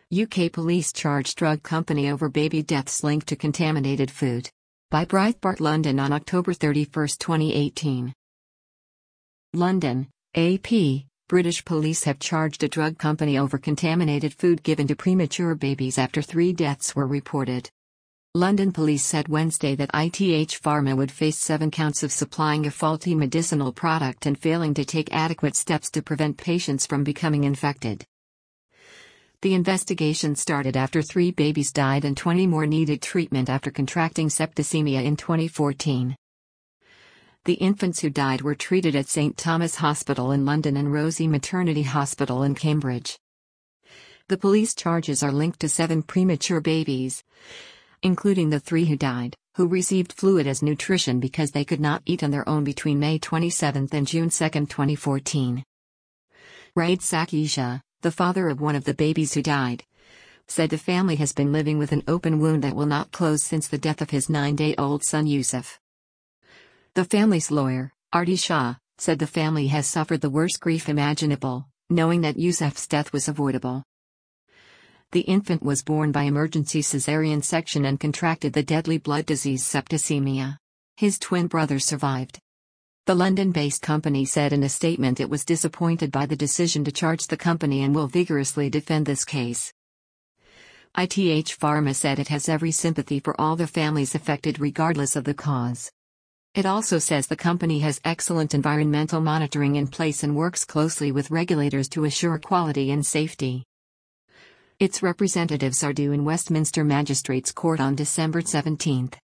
UK police charge drug company over baby deaths linked to contaminated food. By Breitbart London on October 31, 2018. London, AP. British police have charged a drug company over contaminated food given to premature babies after 3 deaths were reported. London police said Wednesday that ITH Pharma would face 7 counts of supplying a faulty medicinal product and failing to take adequate steps to prevent patients from becoming infected. The investigation started after 3 babies died and 20 more needed treatment after contracting septicemia in 2014. The infants who died were treated at St Thomas Hospital in London and Rosie Maternity Hospital in Cambridge. The police charges are linked to 7 premature babies, including the 3 who died, who received fluid as nutrition because they could not eat on their own between May 27 and June 2, 2014. Raid Sakisha, the father of one of the babies who died, said the family has been living with an open wound that will not close since the death of his 9-day-old son Yusuf. The family's lawyer, Arti Shah, said the family has suffered the worst grief imaginable, knowing that Yusuf's death was avoidable. The infant was born by emergency cesarean section and contracted the deadly blood disease septicemia. His twin brothers survived. The London-based company said in a statement it was disappointed by the decision to charge the company and will vigorously defend this case. ITH Pharma said it has every sympathy for all the families affected regardless of the cause. It also says the company has excellent environmental monitoring in place and works closely with regulators to assure quality and safety. Its representatives are due in Westminster Magistrates Court on December 17.